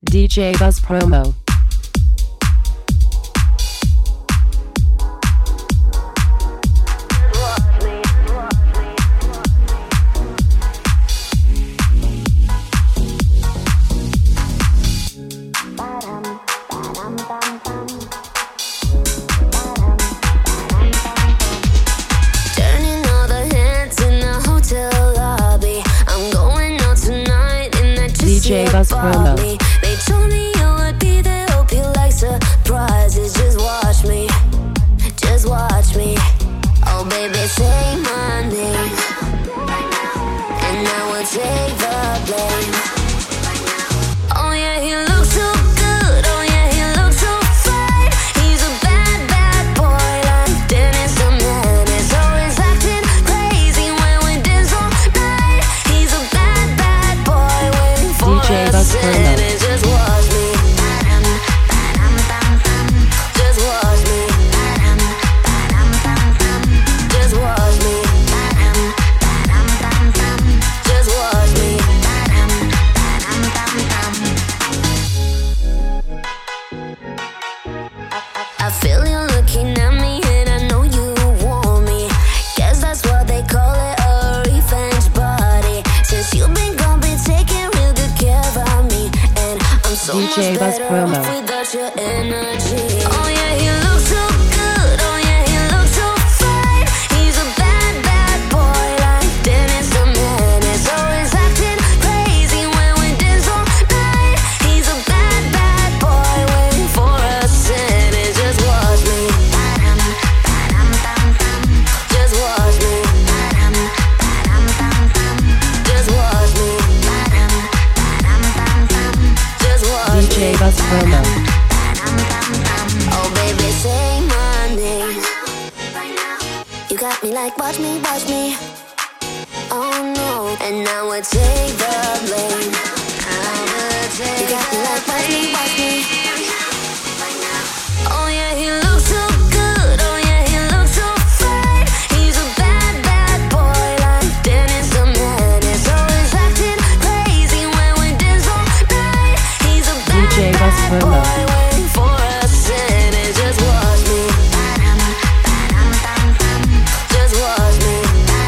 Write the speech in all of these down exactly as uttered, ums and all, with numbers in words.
D J Buzz Promo. D J Buzz Promo. They told me you would be there, hope you like surprises. Just watch me, just watch me. Oh baby, say my name, and I will take the blame. Oh yeah, he looks so good, oh yeah, he looks so fine. He's a bad, bad boy like Dennis the Menace. Always acting crazy when we dance all night. He's a bad, bad boy waiting for D J Buzz Promo. just watch me. Just watch me. Just watch me. Just watch me. I feel you looking at me and I know you want me. Guess that's what they call it, a revenge body. Since you've been gone, been taking real good care of me. And I'm so D J much Buzz better Promo. off without your energy. Oh yeah, he looks so good. Oh yeah, he looks so fine. He's a bad, bad boy like Dennis the Menace. Always acting crazy when we dance all night. He's a bad, bad boy waiting for a sentence. Just watch me. Just watch me. Just watch me. Just watch D J Buzz Promo. Oh baby, say my name. You got me like watch me, watch me. Oh no, and now I take the blame. You got me like watch me, watch me. Oh yeah, he looks so good. Oh yeah, he looks so fine. He's a bad, bad boy like Dennis the Menace. Always acting crazy when we dance all night. He's a bad, D J Buzz bad Promo. boy waiting for a sentence. Just watch me. Just watch me.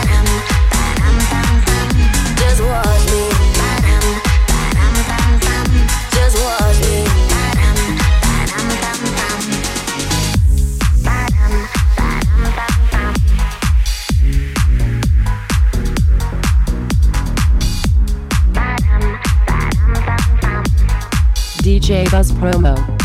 Just watch me. Just watch me. D J Buzz Promo.